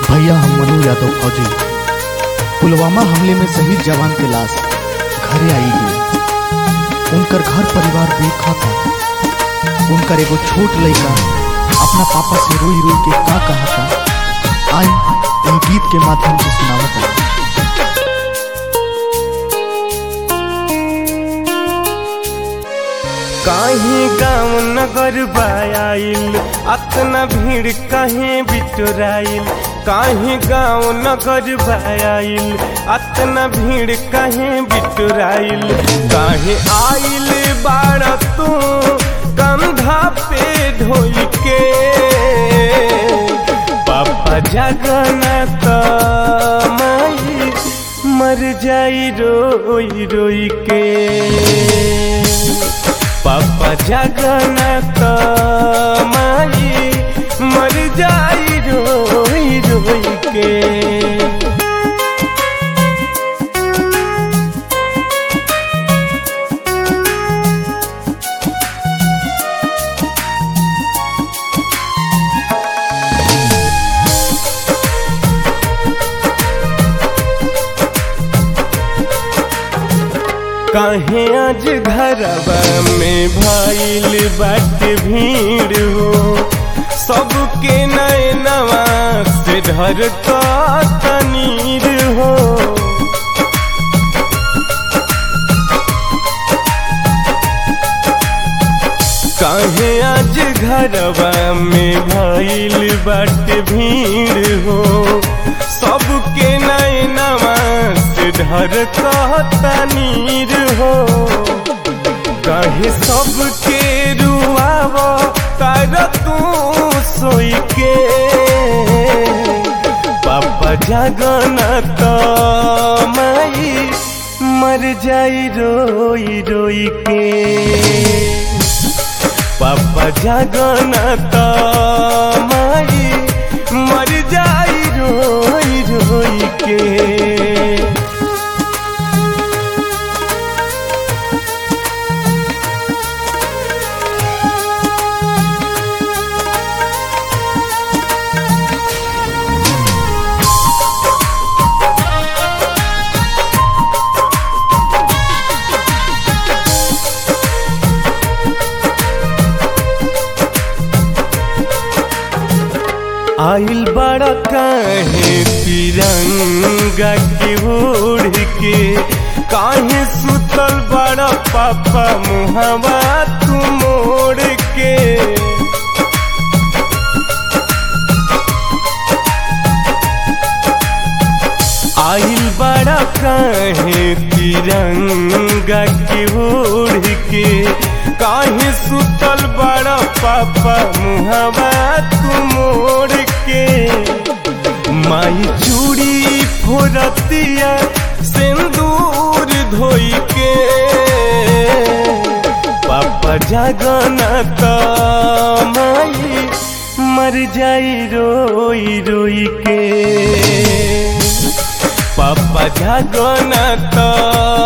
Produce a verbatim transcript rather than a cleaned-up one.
भैया हम मनु यादव फौजी पुलवामा हमले में शहीद जवान के लाश घरे आई गई। उनकर घर परिवार देखा था। उनकर एगो छोट लड़का अपना पापा से रोई रोई के का कहा था, आई इन गीत के माध्यम से सुनावत है। कहीं गाँव नगर बायाइल अतना भीड़ कहीं बिटोराइल। कहीं गाँव नगर बायाइल अतना भीड़ कहीं बिटोराइल। कहीं आइल बाड़ तू कंधा पे ढोल के, पापा जगन्नाथ माई मर जाई रोई रोई के। पापा जगन्नाथ माई मर जाई रोई रोई के। काहे आज घरवा में भइल बाटे भीड़ हो, सबके नैनवा से ढरता तनीर हो। काहे आज घरवा में भइल बाटे भीड़ हो, सबके नैनवा से ढरता तनीर हो। कहे सबके रुआव तार तू सोई के, पापा जगन्नाथ माई मर जाई रोई रोई के। पापा जगन्नाथ माई मर जाई रोई रोई के। आइल बड़ा काहे तिरंगा के ओढ़ के, काहे सुतल बड़ा पापा मुहवा तू मोड़ के। आइल बड़ा काहे तिरंगा के ओढ़ के, काहे सुतल बड़ा पापा मुहवा तू मोड़ के। माई चूड़ी फोरतिया सिंदूर धोई के, पापा जगन्नाथ माई मर जाई रोई रोई के। पापा जगन्नाथ